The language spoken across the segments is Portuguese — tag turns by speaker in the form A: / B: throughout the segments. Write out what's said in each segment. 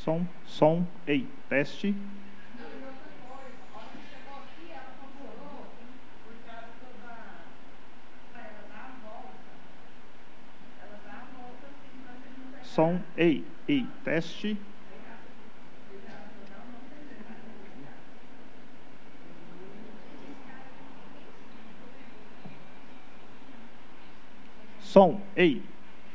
A: Som, ei, teste. Som, ei, teste. Som, ei.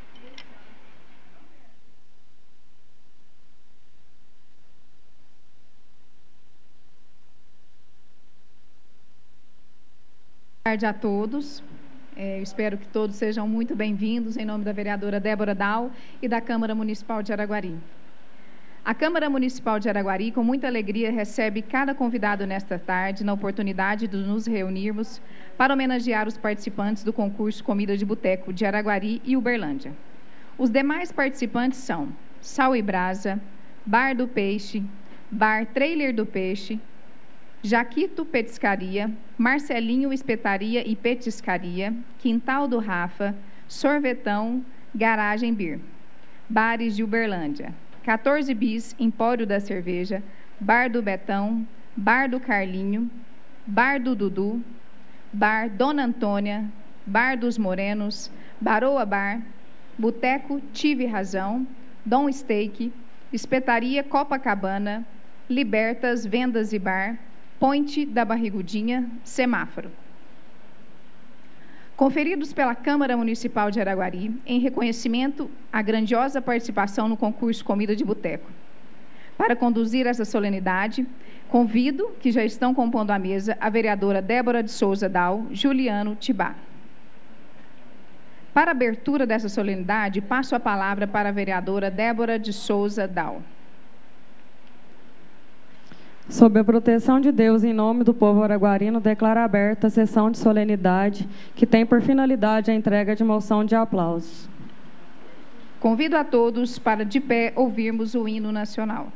B: Boa tarde a todos. Espero que todos sejam muito bem-vindos em nome da vereadora Débora Dal e da Câmara Municipal de Araguari. A Câmara Municipal de Araguari, com muita alegria, recebe cada convidado nesta tarde, na oportunidade de nos reunirmos para homenagear os participantes do concurso Comida de Boteco de Araguari e Uberlândia. Os demais participantes são Sal e Brasa, Bar do Peixe, Bar Trailer do Peixe, Jaquito Petiscaria, Marcelinho Espetaria e Petiscaria, Quintal do Rafa, Sorvetão, Garagem Bir. Bares de Uberlândia: 14 Bis, Empório da Cerveja, Bar do Betão, Bar do Carlinho, Bar do Dudu, Bar Dona Antônia, Bar dos Morenos, Baroa Bar, Boteco Tive Razão, Dom Steak, Espetaria Copacabana, Libertas Vendas e Bar, Ponte da Barrigudinha, Semáforo. Conferidos pela Câmara Municipal de Araguari, em reconhecimento à grandiosa participação no concurso Comida de Boteco. Para conduzir essa solenidade, convido, que já estão compondo a mesa, a vereadora Débora de Souza Dal, Juliano Tibá. Para a abertura dessa solenidade, passo a palavra para a vereadora Débora de Souza Dal.
C: Sob a proteção de Deus, em nome do povo araguarino, declaro aberta a sessão de solenidade, que tem por finalidade a entrega de moção de aplausos.
B: Convido a todos para, de pé, ouvirmos o hino nacional.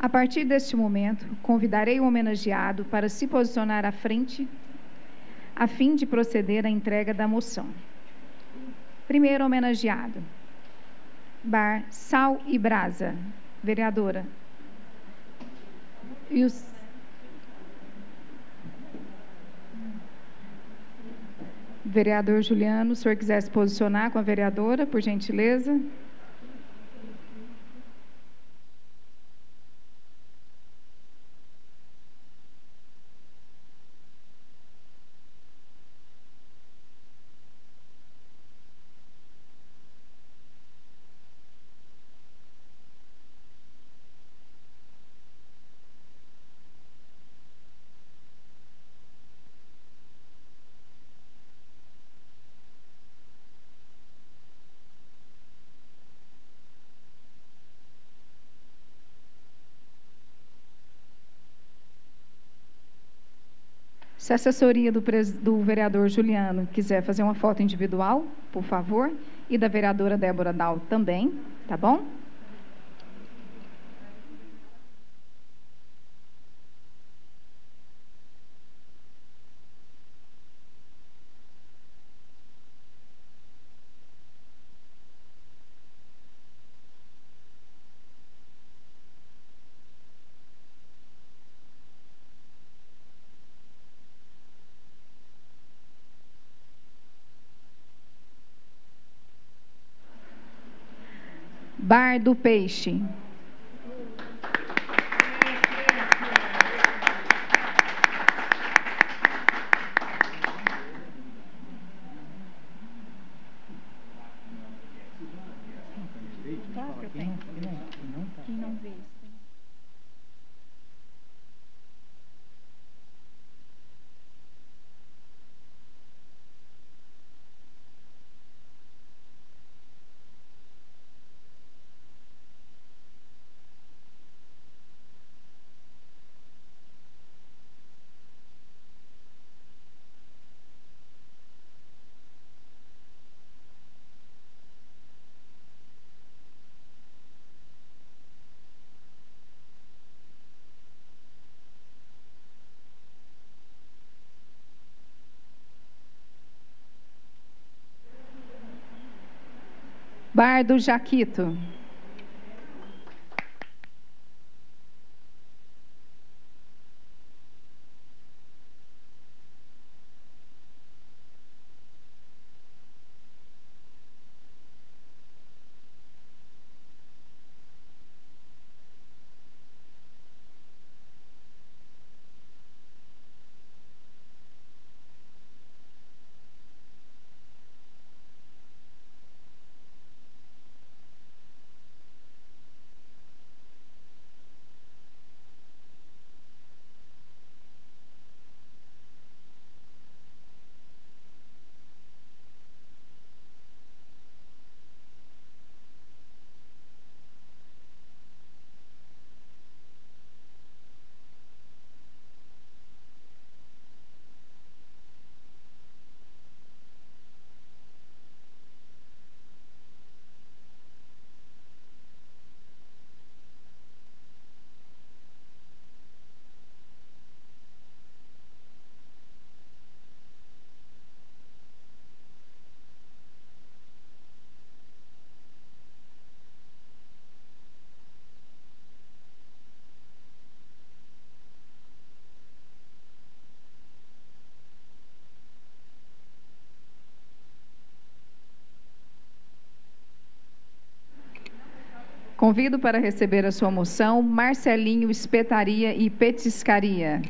B: A partir deste momento, convidarei o homenageado para se posicionar à frente, a fim de proceder à entrega da moção. Primeiro homenageado, Bar Sal e Brasa, vereadora. E os vereador Juliano, se o senhor quiser se posicionar com a vereadora, por gentileza. Se a assessoria do vereador Juliano quiser fazer uma foto individual, por favor, e da vereadora Débora Dal também, tá bom? Bar do Peixe. Quem não vê isso. Bar do Jaquito. Convido para receber a sua moção Marcelinho Espetaria e Petiscaria.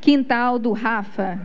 B: Quintal do Rafa.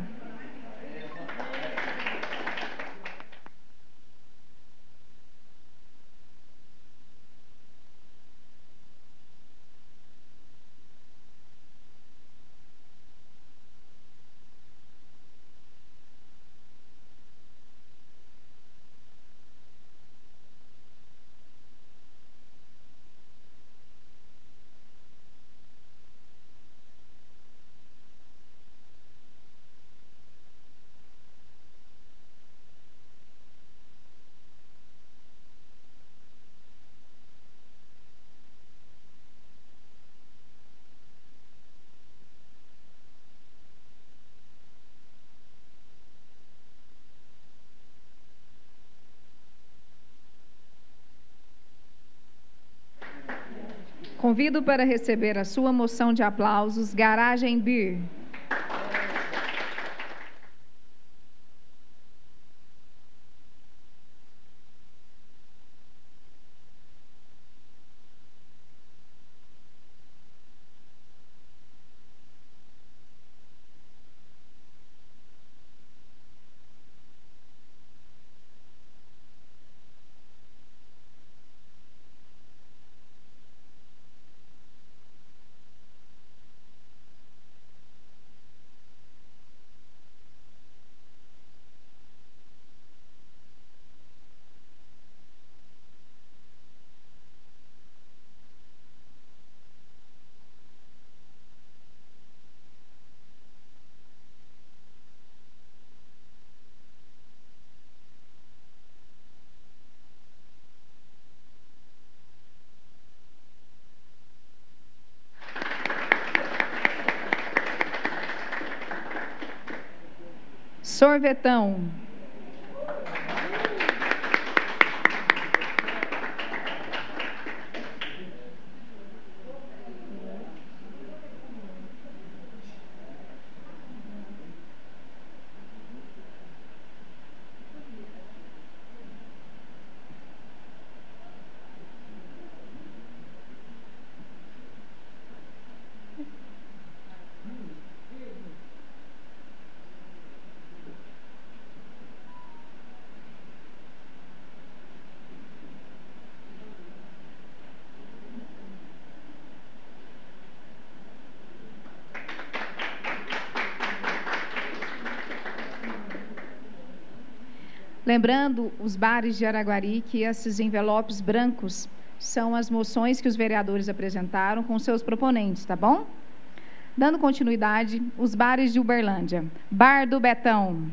B: Convido para receber a sua moção de aplausos, Garagem Beer. Sorvetão. Lembrando os bares de Araguari que esses envelopes brancos são as moções que os vereadores apresentaram com seus proponentes, tá bom? Dando continuidade, os bares de Uberlândia. Bar do Betão.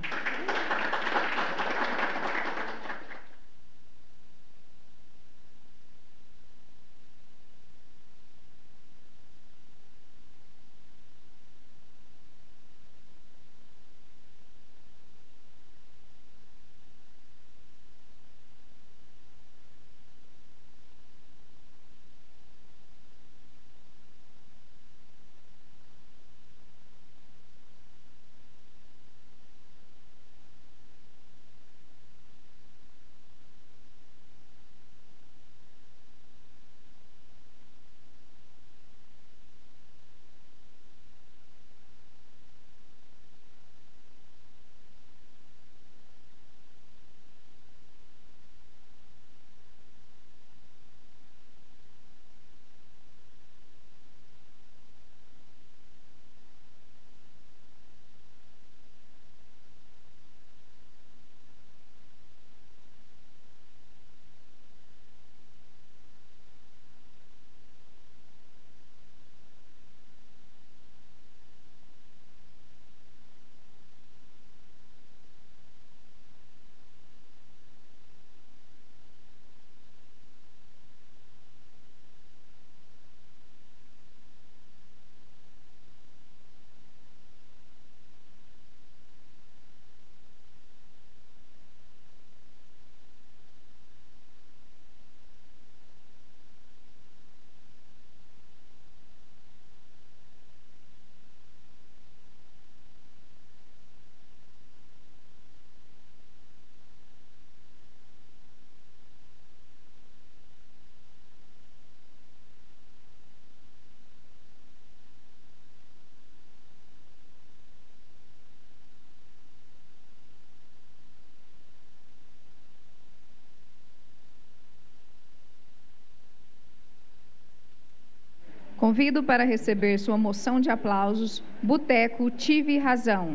B: Convido para receber sua moção de aplausos, Boteco Tive Razão.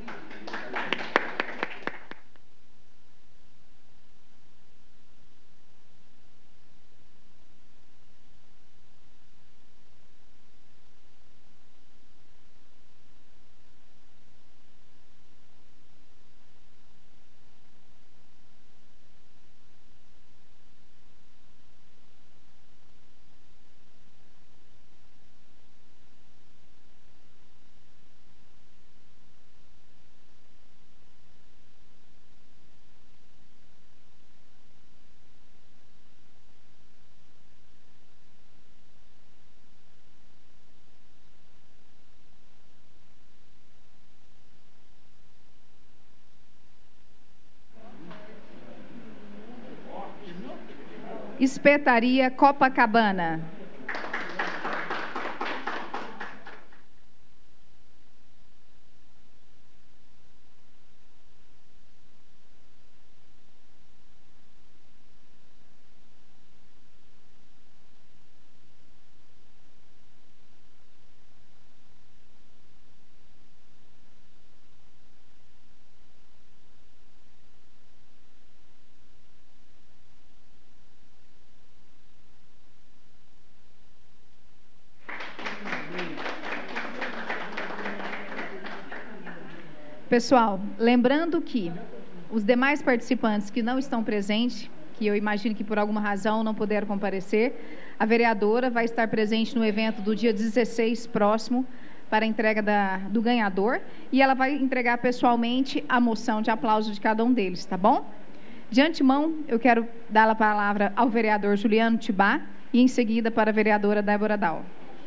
B: Espetaria Copacabana. Pessoal, lembrando que os demais participantes que não estão presentes, que eu imagino que por alguma razão não puderam comparecer, a vereadora vai estar presente no evento do dia 16 próximo para a entrega do ganhador e ela vai entregar pessoalmente a moção de aplauso de cada um deles, tá bom? De antemão, eu quero dar a palavra ao vereador Juliano Tibá e em seguida para a vereadora Débora Dal.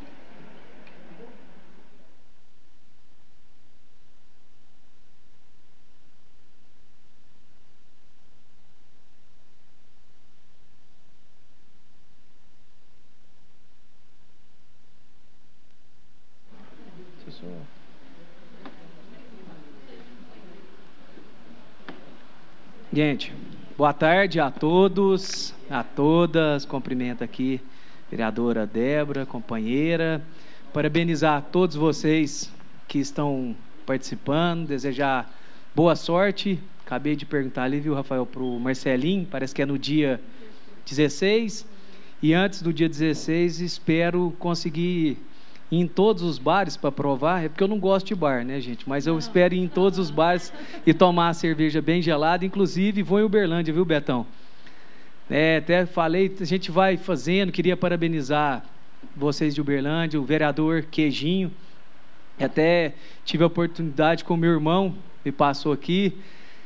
D: Gente, boa tarde a todos, a todas. Cumprimento aqui a vereadora Débora, companheira. Parabenizar a todos vocês que estão participando, desejar boa sorte. Acabei de perguntar ali, viu, Rafael, para o Marcelinho, parece que é no dia 16. E antes do dia 16, espero conseguir ir em todos os bares para provar. É porque eu não gosto de bar, né, gente? Mas eu espero ir em todos os bares e tomar a cerveja bem gelada. Inclusive, vou em Uberlândia, viu, Betão? Até falei, a gente vai fazendo. Queria parabenizar vocês de Uberlândia, o vereador Queijinho. Até tive a oportunidade com o meu irmão, me passou aqui.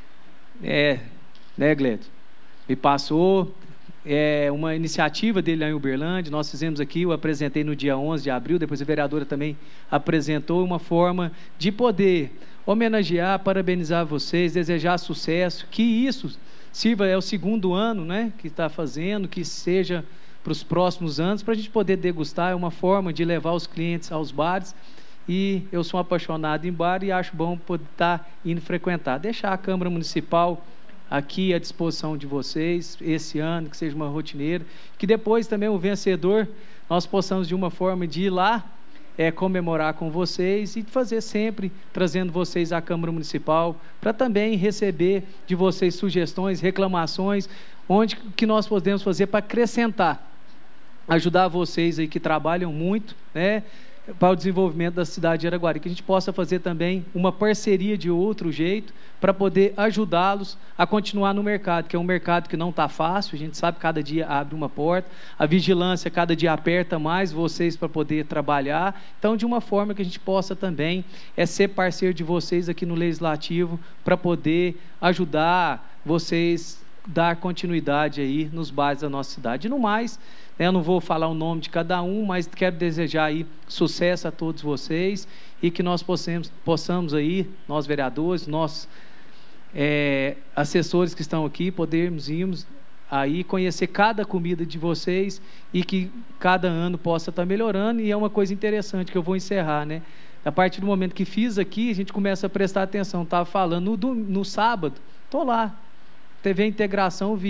D: Né, Gleto? Me passou uma iniciativa dele lá em Uberlândia. Nós fizemos aqui, eu apresentei no dia 11 de abril, depois a vereadora também apresentou uma forma de poder homenagear, parabenizar vocês, desejar sucesso, que isso sirva, é o segundo ano, né, que está fazendo, que seja para os próximos anos, para a gente poder degustar. É uma forma de levar os clientes aos bares, e eu sou apaixonado em bar e acho bom poder estar indo frequentar. Deixar a Câmara Municipal aqui à disposição de vocês, esse ano, que seja uma rotineira, que depois também o vencedor, nós possamos de uma forma de ir lá, comemorar com vocês e fazer sempre, trazendo vocês à Câmara Municipal, para também receber de vocês sugestões, reclamações, onde que nós podemos fazer para acrescentar, ajudar vocês aí que trabalham muito, né, para o desenvolvimento da cidade de Araguari, que a gente possa fazer também uma parceria de outro jeito para poder ajudá-los a continuar no mercado, que é um mercado que não está fácil. A gente sabe que cada dia abre uma porta, a vigilância cada dia aperta mais vocês para poder trabalhar. Então, de uma forma que a gente possa também ser parceiro de vocês aqui no Legislativo para poder ajudar vocês dar continuidade aí nos bares da nossa cidade. E no mais, eu não vou falar o nome de cada um, mas quero desejar aí sucesso a todos vocês e que nós possamos aí, nós vereadores, nós assessores que estão aqui, podermos irmos aí conhecer cada comida de vocês e que cada ano possa estar melhorando. E é uma coisa interessante que eu vou encerrar, né? A partir do momento que fiz aqui, a gente começa a prestar atenção. Estava falando no sábado, estou lá, TV Integração, vi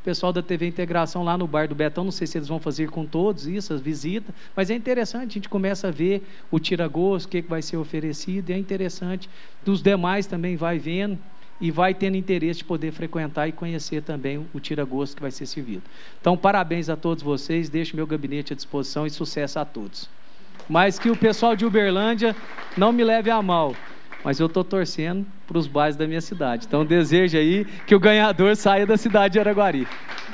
D: pessoal da TV Integração lá no Bar do Betão, não sei se eles vão fazer com todos isso, as visitas, mas é interessante, a gente começa a ver o tira-gosto, o que vai ser oferecido, e é interessante, dos demais também vai vendo, e vai tendo interesse de poder frequentar e conhecer também o tira-gosto que vai ser servido. Então, parabéns a todos vocês, deixo meu gabinete à disposição e sucesso a todos. Mas que o pessoal de Uberlândia não me leve a mal, mas eu estou torcendo para os bairros da minha cidade. Então, desejo aí que o ganhador saia da cidade de Araguari.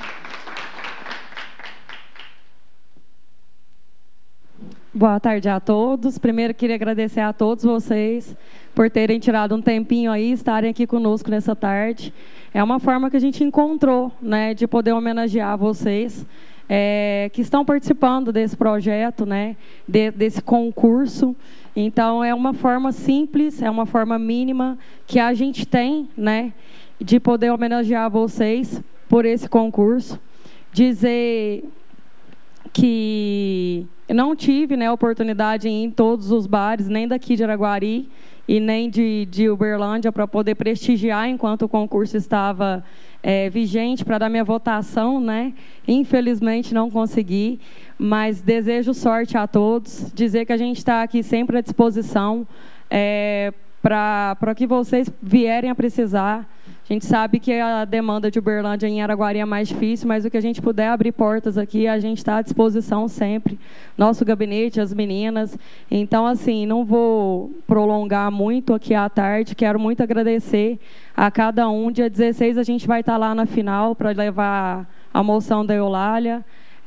C: Boa tarde a todos. Primeiro, queria agradecer a todos vocês por terem tirado um tempinho aí, estarem aqui conosco nessa tarde. É uma forma que a gente encontrou, né, de poder homenagear vocês que estão participando desse projeto, né, desse concurso. Então, é uma forma simples, é uma forma mínima que a gente tem, né, de poder homenagear vocês por esse concurso. Dizer que eu não tive, né, oportunidade em ir em todos os bares, nem daqui de Araguari e nem de Uberlândia, para poder prestigiar enquanto o concurso estava vigente, para dar minha votação, né? Infelizmente não consegui, mas desejo sorte a todos, dizer que a gente está aqui sempre à disposição para que vocês vierem a precisar. A gente sabe que a demanda de Uberlândia em Araguari é mais difícil, mas o que a gente puder abrir portas aqui, a gente está à disposição sempre. Nosso gabinete, as meninas. Então, assim, não vou prolongar muito aqui à tarde. Quero muito agradecer a cada um. Dia 16 a gente vai estar lá na final para levar a moção da Eulália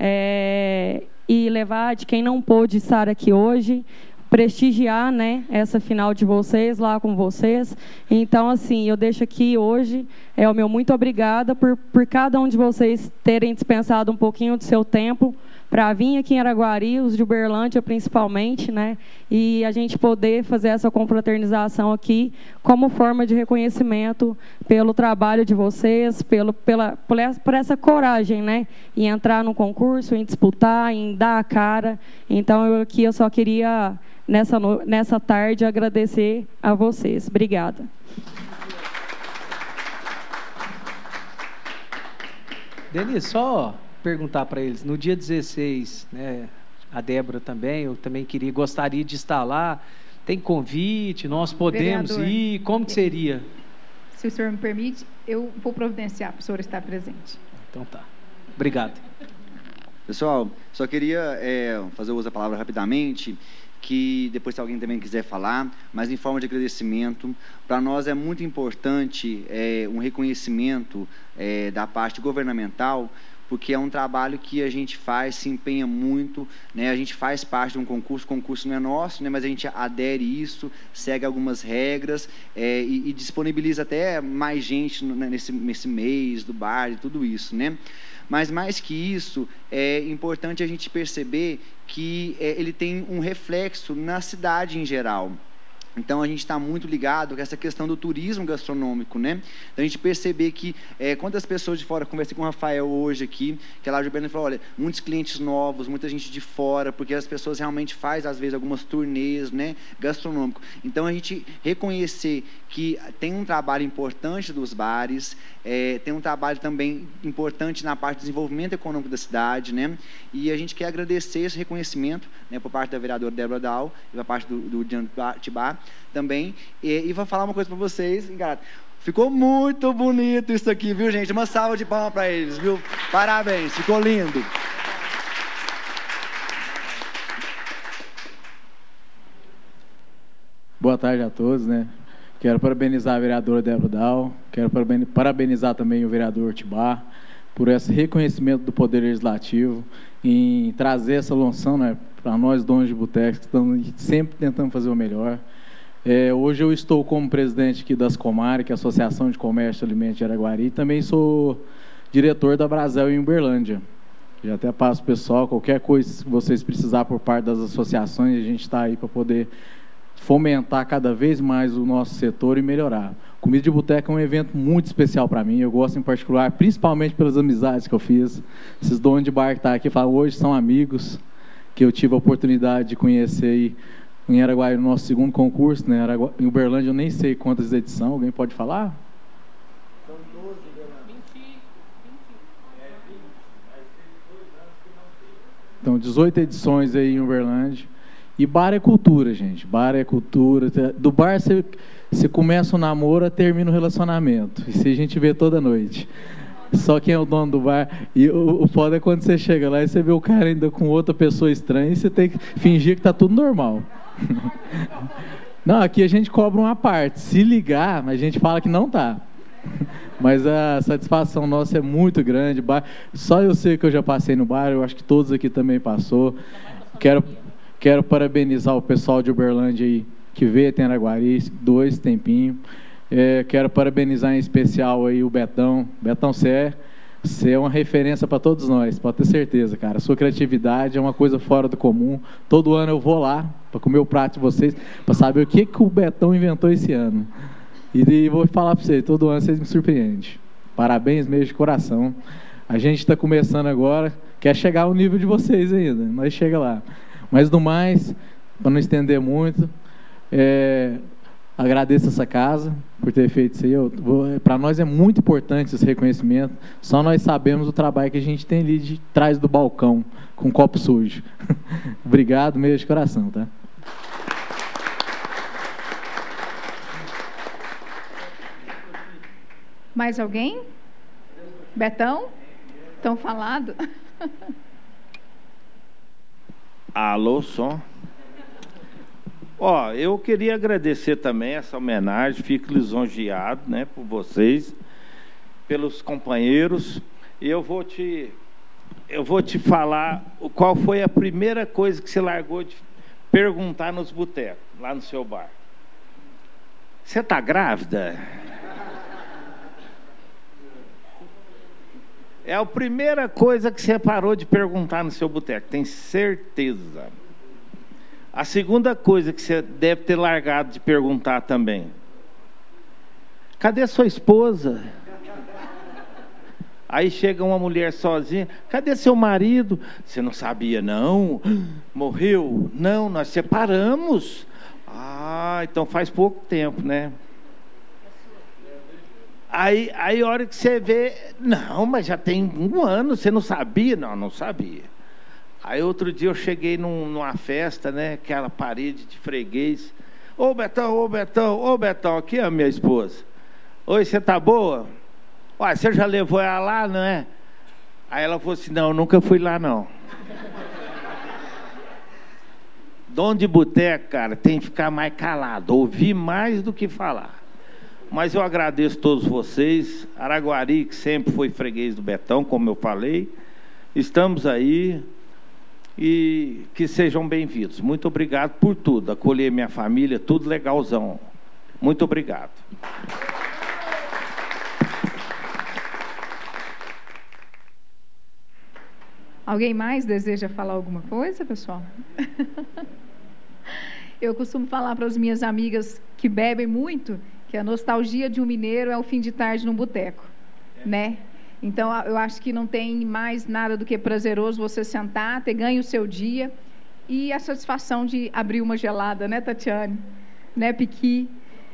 C: e levar de quem não pôde estar aqui hoje, prestigiar, né, essa final de vocês, lá com vocês. Então, assim, eu deixo aqui hoje o meu muito obrigada por cada um de vocês terem dispensado um pouquinho do seu tempo para vir aqui em Araguari, os de Uberlândia principalmente, né, e a gente poder fazer essa confraternização aqui como forma de reconhecimento pelo trabalho de vocês, por essa coragem, né, em entrar no concurso, em disputar, em dar a cara. Então, eu só queria nessa tarde agradecer a vocês. Obrigada.
D: Denise, só perguntar para eles, no dia 16, né, a Débora também, eu também gostaria de estar lá, tem convite, nós podemos ir, como que seria?
B: Se o senhor me permite, eu vou providenciar para o senhor estar presente.
D: Então tá, obrigado.
E: Pessoal, só queria fazer uso da palavra rapidamente, que depois se alguém também quiser falar, mas em forma de agradecimento, para nós é muito importante um reconhecimento da parte governamental, porque é um trabalho que a gente faz, se empenha muito, né? A gente faz parte de um concurso, o concurso não é nosso, né? Mas a gente adere isso, segue algumas regras e disponibiliza até mais gente nesse mês do bar e tudo isso, né? Mas mais que isso, é importante a gente perceber que ele tem um reflexo na cidade em geral. Então, a gente está muito ligado com essa questão do turismo gastronômico, né? A gente perceber que, quantas pessoas de fora, conversei com o Rafael hoje aqui, que é lá de Uberlândia, falou, olha, muitos clientes novos, muita gente de fora, porque as pessoas realmente fazem, às vezes, algumas turnês, né, gastronômico. Então, a gente reconhecer que tem um trabalho importante dos bares, tem um trabalho também importante na parte do desenvolvimento econômico da cidade, né? E a gente quer agradecer esse reconhecimento, né, por parte da vereadora Débora Dal e por parte do Diante Tibá também. E vou falar uma coisa para vocês, cara. Ficou muito bonito isso aqui, viu, gente? Uma salva de palmas para eles, viu? Parabéns, ficou lindo.
F: Boa tarde a todos, né? Quero parabenizar a vereadora Débora Dal, quero parabenizar também o vereador Tibá por esse reconhecimento do Poder Legislativo em trazer essa loção, né, para nós, donos de botecos, que estamos sempre tentando fazer o melhor. Hoje eu estou como presidente aqui das Comare, que é a Associação de Comércio e Alimentos de Araguari, e também sou diretor da Brasel em Uberlândia. Já até passo o pessoal, qualquer coisa que vocês precisarem por parte das associações, a gente está aí para poder fomentar cada vez mais o nosso setor e melhorar. Comida de Boteca é um evento muito especial para mim, eu gosto em particular, principalmente pelas amizades que eu fiz. Esses donos de bar que estão aqui, hoje são amigos que eu tive a oportunidade de conhecer aí em Araguari, no nosso segundo concurso, né? Em Uberlândia eu nem sei quantas edições, alguém pode falar? São 12 em Uberlândia. 20. Então, 18 edições aí em Uberlândia. E bar é cultura, gente. Bar é cultura. Do bar você começa o namoro, termina o relacionamento. Isso a gente vê toda noite. Só quem é o dono do bar. E o foda é quando você chega lá e você vê o cara ainda com outra pessoa estranha e você tem que fingir que está tudo normal. Não, aqui a gente cobra uma parte. Se ligar, a gente fala que não tá. Mas a satisfação nossa é muito grande. Só eu sei que eu já passei no bar, eu acho que todos aqui também passou. Quero parabenizar o pessoal de Uberlândia aí, que veio até Araguari, 2 tempinho. Quero parabenizar em especial aí o Betão. Betão, você é uma referência para todos nós, pode ter certeza, cara. A sua criatividade é uma coisa fora do comum. Todo ano eu vou lá para comer o prato de vocês, para saber o que o Betão inventou esse ano. E vou falar para vocês, todo ano vocês me surpreendem. Parabéns mesmo de coração. A gente está começando agora, quer chegar ao nível de vocês ainda, nós chega lá. Mas do mais, para não estender muito, agradeço essa casa por ter feito isso aí. Para nós é muito importante esse reconhecimento. Só nós sabemos o trabalho que a gente tem ali de trás do balcão, com copo sujo. Obrigado mesmo de coração, tá?
B: Mais alguém? Betão? Tão falado?
G: Alô, som. Eu queria agradecer também essa homenagem, fico lisonjeado, né, por vocês, pelos companheiros. E eu vou te falar qual foi a primeira coisa que você largou de perguntar nos botecos, lá no seu bar. Você está grávida? É a primeira coisa que você parou de perguntar no seu boteco, tem certeza. A segunda coisa que você deve ter largado de perguntar também: cadê sua esposa? Aí chega uma mulher sozinha: cadê seu marido? Você não sabia, não? Morreu? Não, nós separamos. Ah, então faz pouco tempo, né? Aí a hora que você vê, não, mas já tem 1 ano, você não sabia? Não, não sabia. Aí outro dia eu cheguei numa festa, né, aquela parede de freguês. Ô Betão, aqui é a minha esposa. Oi, você tá boa? Uai, você já levou ela lá, não é? Aí ela falou assim: não, nunca fui lá, não. Dono de boteco, cara, tem que ficar mais calado, ouvir mais do que falar. Mas eu agradeço a todos vocês. Araguari, que sempre foi freguês do Betão, como eu falei. Estamos aí e que sejam bem-vindos. Muito obrigado por tudo. Acolher minha família, tudo legalzão. Muito obrigado.
B: Alguém mais deseja falar alguma coisa, pessoal? Eu costumo falar para as minhas amigas que bebem muito que a nostalgia de um mineiro é o fim de tarde num boteco, né? Então, eu acho que não tem mais nada do que prazeroso você sentar, ter ganho o seu dia e a satisfação de abrir uma gelada, né, Tatiane? Né, Piqui?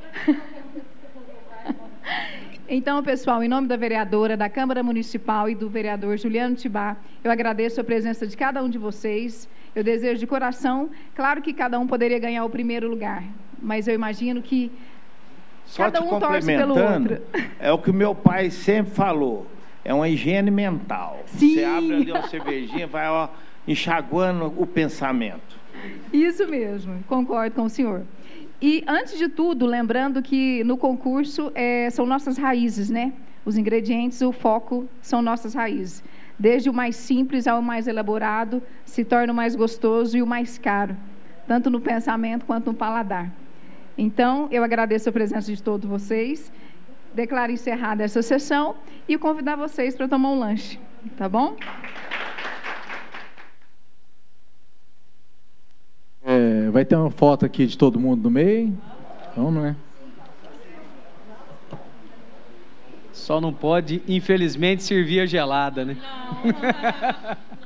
B: Então, pessoal, em nome da vereadora, da Câmara Municipal e do vereador Juliano Tibá, eu agradeço a presença de cada um de vocês. Eu desejo de coração, claro que cada um poderia ganhar o primeiro lugar, mas eu imagino que
G: só
B: cada um torce pelo outro.
G: É o que meu pai sempre falou, é uma higiene mental.
B: Sim.
G: Você abre ali uma cervejinha, vai enxaguando o pensamento.
B: Isso mesmo, concordo com o senhor. E, antes de tudo, lembrando que no concurso são nossas raízes, né? Os ingredientes, o foco são nossas raízes. Desde o mais simples ao mais elaborado, se torna o mais gostoso e o mais caro, tanto no pensamento quanto no paladar. Então, eu agradeço a presença de todos vocês, declaro encerrada essa sessão e convidar vocês para tomar um lanche, tá bom?
F: Vai ter uma foto aqui de todo mundo no meio? Então, não é?
D: Só não pode, infelizmente, servir a gelada, né? Não.